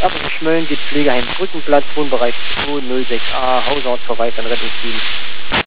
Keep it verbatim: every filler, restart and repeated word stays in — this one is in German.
Erfurt Schmölln geht Pflegeheim Brückenplatz, Wohnbereich zwei null sechs a, Hausarzt verweist an Rettungsdienst.